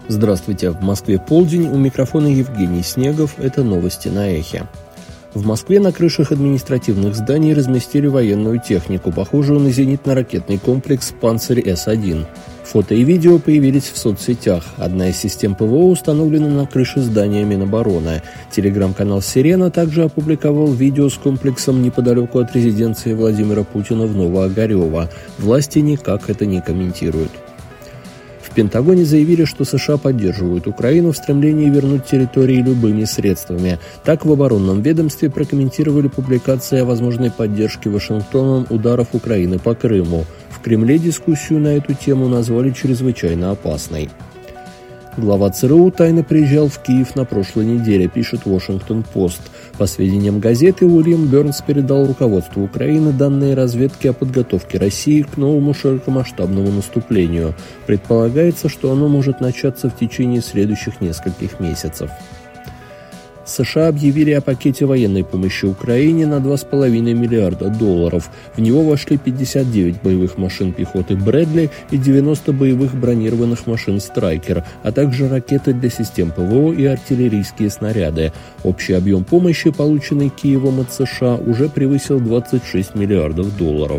Здравствуйте, в Москве полдень, у микрофона Евгений Снегов, это новости на Эхе. В Москве на крышах административных зданий разместили военную технику, похожую на зенитно-ракетный комплекс «Панцирь-С-1». Фото и видео появились в соцсетях. Одна из систем ПВО установлена на крыше здания Минобороны. Телеграм-канал «Сирена» также опубликовал видео с комплексом неподалеку от резиденции Владимира Путина в Новоогарево. Власти никак это не комментируют. В Пентагоне заявили, что США поддерживают Украину в стремлении вернуть территории любыми средствами. Так в оборонном ведомстве прокомментировали публикации о возможной поддержке Вашингтоном ударов Украины по Крыму. В Кремле дискуссию на эту тему назвали чрезвычайно опасной. Глава ЦРУ тайно приезжал в Киев на прошлой неделе, пишет Washington-Post. По сведениям газеты, Уильям Бернс передал руководству Украины данные разведки о подготовке России к новому широкомасштабному наступлению. Предполагается, что оно может начаться в течение следующих нескольких месяцев. США объявили о пакете военной помощи Украине на $2,5 миллиарда. В него вошли 59 боевых машин пехоты «Брэдли» и 90 боевых бронированных машин «Страйкер», а также ракеты для систем ПВО и артиллерийские снаряды. Общий объем помощи, полученный Киевом от США, уже превысил $26 миллиардов.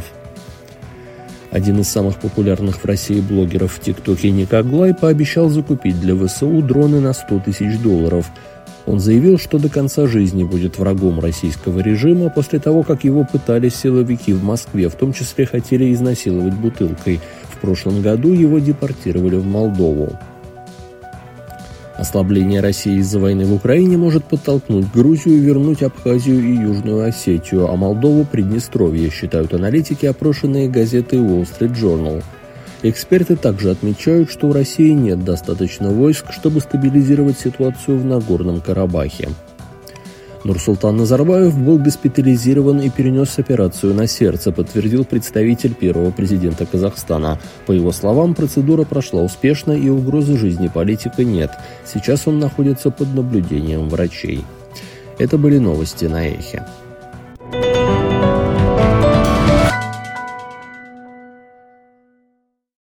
Один из самых популярных в России блогеров в ТикТоке Ник Аглай пообещал закупить для ВСУ дроны на $100 тысяч. Он заявил, что до конца жизни будет врагом российского режима после того, как его пытались силовики в Москве, в том числе хотели изнасиловать бутылкой. В прошлом году его депортировали в Молдову. Ослабление России из-за войны в Украине может подтолкнуть Грузию вернуть Абхазию и Южную Осетию, а Молдову – Приднестровье, считают аналитики, опрошенные газетой Wall Street Journal. Эксперты также отмечают, что у России нет достаточно войск, чтобы стабилизировать ситуацию в Нагорном Карабахе. Нурсултан Назарбаев был госпитализирован и перенес операцию на сердце, подтвердил представитель первого президента Казахстана. По его словам, процедура прошла успешно и угрозы жизни политика нет. Сейчас он находится под наблюдением врачей. Это были новости на Эхе.